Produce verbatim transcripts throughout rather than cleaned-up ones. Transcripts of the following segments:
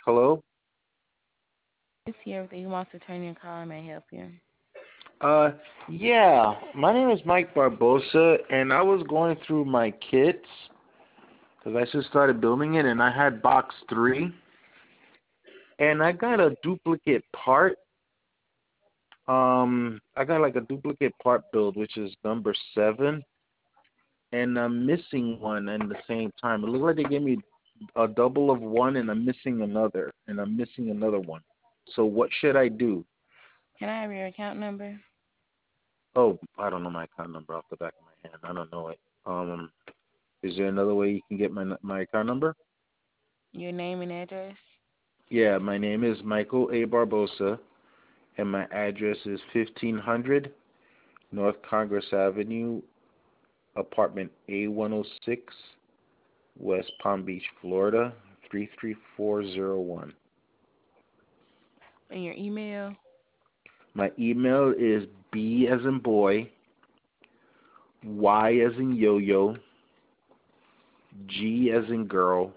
Hello? This here with Eagles returning call may help you. Uh, yeah, my name is Mike Barbosa, and I was going through my kits because I just started building it, and I had box three, and I got a duplicate part. Um, I got like a duplicate part build, which is number seven, and I'm missing one at the same time. It looked like they gave me a double of one, and I'm missing another, and I'm missing another one. So what should I do? Can I have your account number? Oh, I don't know my account number off the back of my hand. I don't know it. Um, is there another way you can get my my account number? Your name and address? Yeah, my name is Michael A. Barbosa, and my address is fifteen hundred North Congress Avenue, apartment A one oh six, West Palm Beach, Florida, three three four zero one. And your email? My email is B as in boy, Y as in yo-yo, G as in girl,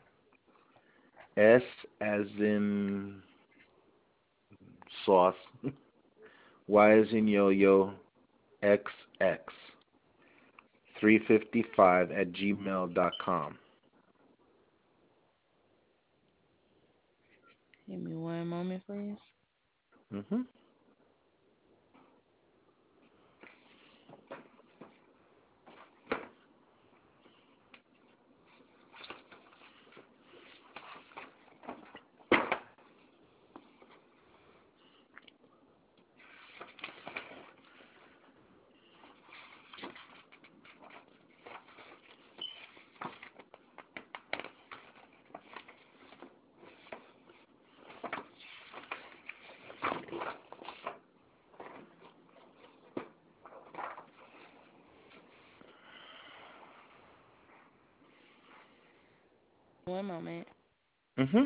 S as in sauce, Y as in yo-yo, X X three fifty-five at gmail dot com. Give me one moment, please. Mm-hmm. One moment. Mm-hmm.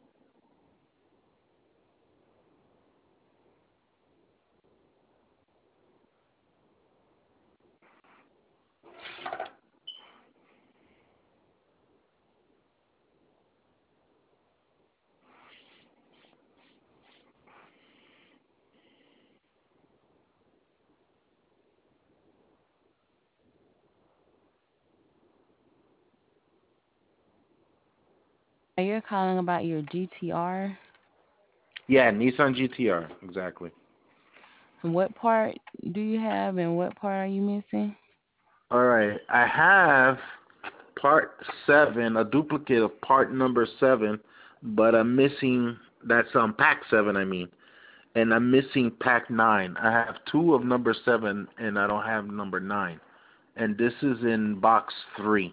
Are you calling about your G T R? Yeah, Nissan G T R, exactly. And what part do you have and what part are you missing? All right, I have part seven, a duplicate of part number seven, but I'm missing, that's um pack seven, I mean, and I'm missing pack nine. I have two of number seven, and I don't have number nine, and this is in box three,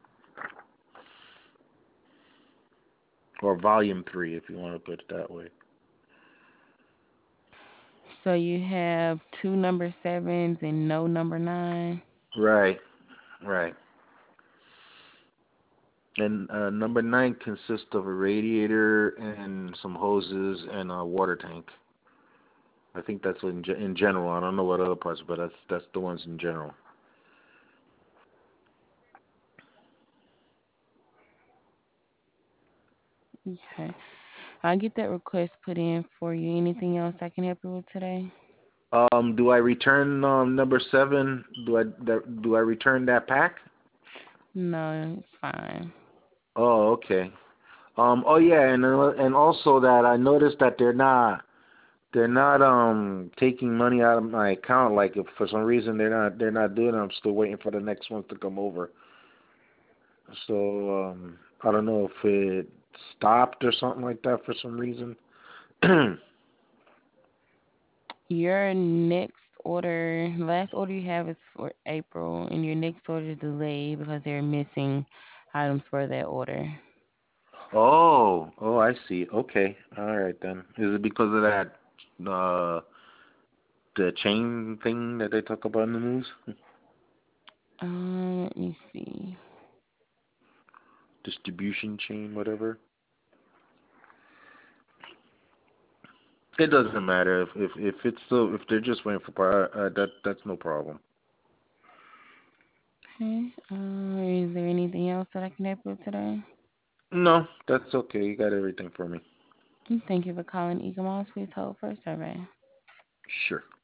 or volume three, if you want to put it that way. So you have two number sevens and no number nine. Right, right. And uh, number nine consists of a radiator and some hoses and a water tank. I think that's in ge- in general. I don't know what other parts, but that's that's the ones in general. Okay. I'll get that request put in for you. Anything else I can help you with today? Um, do I return um number seven? Do I that, do I return that pack? No, it's fine. Oh, okay. Um, oh yeah, and uh, and also that I noticed that they're not they're not um taking money out of my account. Like if for some reason they're not they're not doing it, I'm still waiting for the next ones to come over. So um, I don't know if it stopped or something like that for some reason. Your next order, last order you have is for April, and your next order is delayed because they're missing items for that order. Oh, oh, I see. Okay, all right then. Is it because of that uh the chain thing that they talk about in the news? Um, let me see. Distribution chain, whatever. It doesn't matter if if if it's still if they're just waiting for part. Uh, that that's no problem. Okay. Uh, is there anything else that I can help you with today? No, that's okay. You got everything for me. Thank you for calling Eagle Moss. Please hold for a survey. Sure.